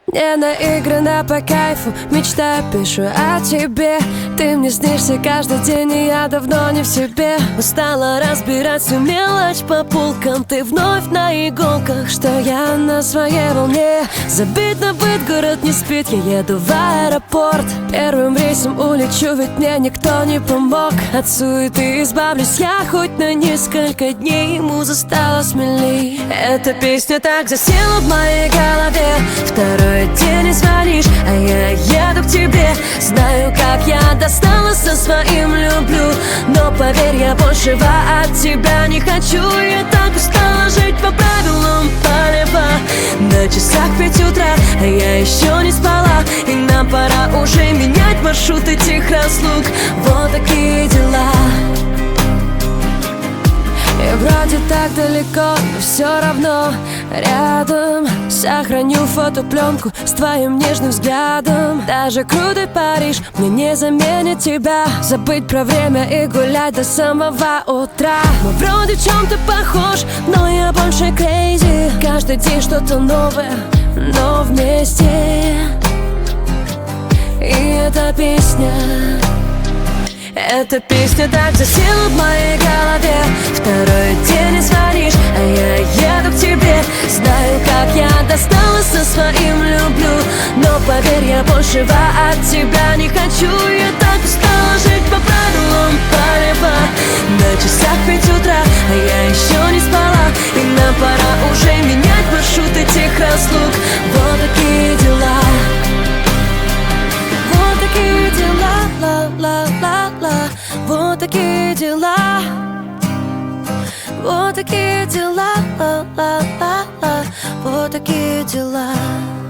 Не наиграно по кайфу, мечта, пишу о тебе. Ты мне снишься каждый день, и я давно не в себе. Устала разбирать всю мелочь по полкам. Ты вновь на иголках, что я на своей волне. Забит на быт, город не спит, я еду в аэропорт. Первым рейсом улечу, ведь мне никто не помог. От суеты избавлюсь я хоть на несколько дней. Муза стала смелей. Эта песня так засела в моей голове. Второй день не звонишь, а я еду к тебе. Знаю, как я достала со своим люблю. Но поверь, я большего от тебя не хочу. Я так устала жить по правилам полева. На часах 5 утра, а я еще не спала. И нам пора уже менять маршрут этих разлук. Вот такие дела. И вроде так далеко, но все равно рядом. Сохраню фотопленку с твоим нежным взглядом. Даже крутой Париж мне не заменит тебя. Забыть про время и гулять до самого утра. Мы вроде в чем-то похож, но я больше крейзи. Каждый день что-то новое, но вместе. И эта песня так засела в моей голове. Второй день не звонишь, а я еду к тебе. Знаю, как я достала со своим люблю. Но поверь, я большего от тебя не хочу. Я так устала жить по правилам полева. На часах 5 утра, а я еще не спала. И нам пора уже менять маршрут этих разлук. Вот такие дела. Вот такие дела, ла-ла-ла-ла. Вот такие дела. Вот такие дела, ла-ла-ла-ла. Вот такие дела.